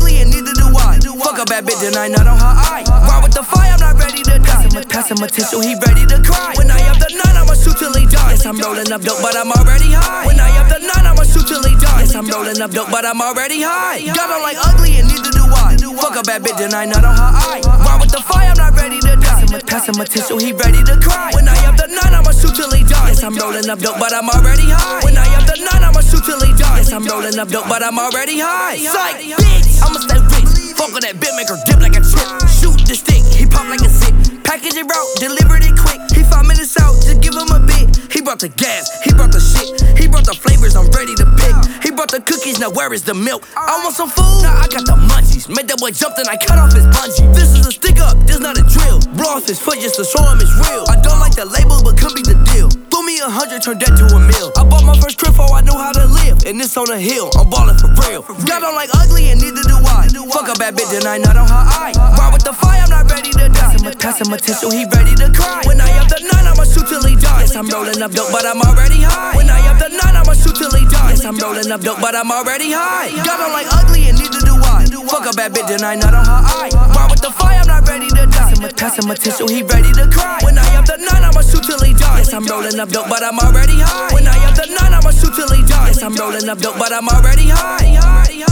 ugly and neither do I. Fuck a bad bitch and I nut on her eye. Ride with the fire, I'm not ready to die. Pass him a tissue, he ready to cry. When I have the nut, I'ma shoot till he dies. Yes, I'm rolling up dope, but I'm already high. When I have the nut, I'ma shoot till he dies. Yes, I'm rolling up dope, but I'm already high. God don't like ugly and neither do I. Fuck a bad bitch and I nut on her eye. Ride with the fire, I'm not ready to die. Pass him a tissue, he ready to cry. When I have the nut, I'ma shoot till he dies. Yes, I'm rolling up dope, but I'm already high. When I have the nut, I'ma shoot till he dies. Yes, I'm rolling up dope, but I'm already high. Psych, bitch, I'ma stay rich. Fuck on that bit, make her dip like a chip. Shoot the stick, he pop like a zip. Package it route, delivered it quick. He 5 minutes out, just give him a bit. He brought the gas, he brought the shit. He brought the flavors, I'm ready to pick. He brought the cookies, now where is the milk? I want some food, now I got the munchies. Made that boy jump, then I cut off his bungee. This is a stick up, this not a drill. Blow off his foot just to show him it's real. I don't like the label, but could be the deal. Threw me 100, turned that to a meal. I bought my first crib before I knew how to live. And it's on a hill, I'm ballin' for real. God don't like ugly and neither do I. Fuck a bad bitch and I nut on her eye. Ride with the fire, I'm not ready to die. Pass him a tissue, he ready to cry. When I have the nut, I'ma shoot till he dies. Yes, I'm rolling up dope, but I'm already high. When I have the nut, I'ma shoot till he dies. Yes, I'm rolling up dope, but I'm already high. God don't like ugly and neither do I. Fuck a bad bitch and I nut on her eye. Ride with the fire, I'm not ready to die. Pass him a tissue, he ready to cry. When I have the nut, I'ma shoot till he dies. Yes, I'm rolling up dope, but I'm already high. When I have the nut, I'ma shoot till he dies. Yes, I'm rolling up dope, but I'm already high.